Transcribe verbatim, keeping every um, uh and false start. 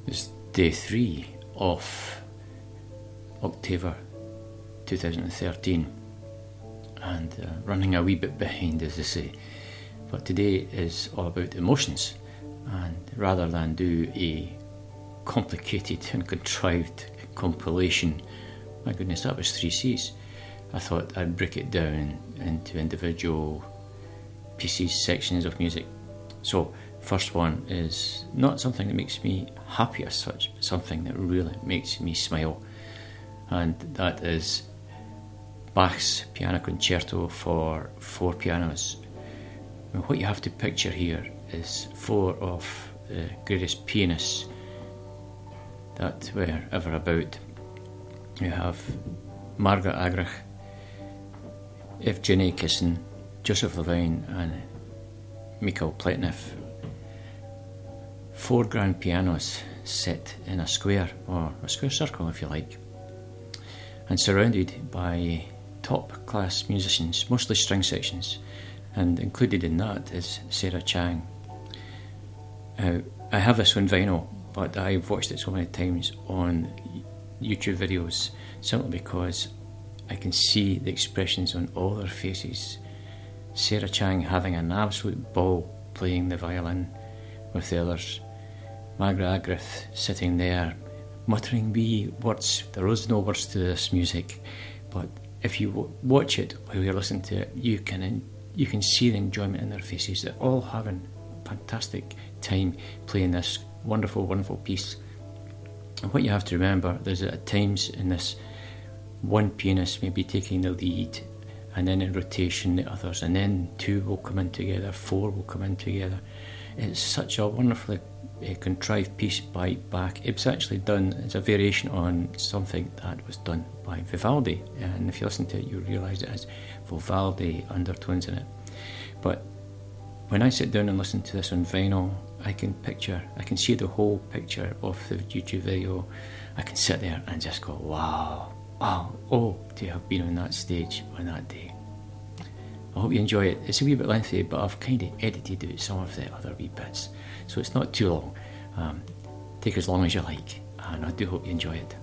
It's day three of October twenty thirteen, and uh, running a wee bit behind, as they say. But today is all about emotions, and rather than do a complicated and contrived compilation, my goodness, that was three C's, I thought I'd break it down into individual pieces, sections of music. So, first one is not something that makes me happy as such, but something that really makes me smile, and that is Bach's Piano Concerto for four pianos. And what you have to picture here is four of the greatest pianists that were ever about. You have Margaret Agrich, Evgeny Kissin, Joseph Levine, and Mikhail Pletnev. Four grand pianos set in a square, or a square circle if you like, and surrounded by top class musicians, mostly string sections, and included in that is Sarah Chang. Uh, I have this on vinyl, but I've watched it so many times on YouTube videos simply because I can see the expressions on all their faces. Sarah Chang having an absolute ball playing the violin with the others. Margaret Agrith sitting there muttering wee words. There is no words to this music, but if you w- watch it while you're listening to it, you can en- you can see the enjoyment in their faces. They're all having a fantastic time playing this wonderful, wonderful piece. And what you have to remember is that at times in this, one pianist may be taking the lead, and then in rotation the others, and then two will come in together, four will come in together. It's such a wonderfully uh, contrived piece by Bach. It was actually done as a variation on something that was done by Vivaldi, and if you listen to it you realise it has Vivaldi undertones in it. But when I sit down and listen to this on vinyl, I can picture, I can see the whole picture of the YouTube video. I can sit there and just go, wow, wow, oh, to have been on that stage on that day. I hope you enjoy it. It's a wee bit lengthy, but I've kind of edited out some of the other wee bits, so it's not too long. Um, take as long as you like, and I do hope you enjoy it.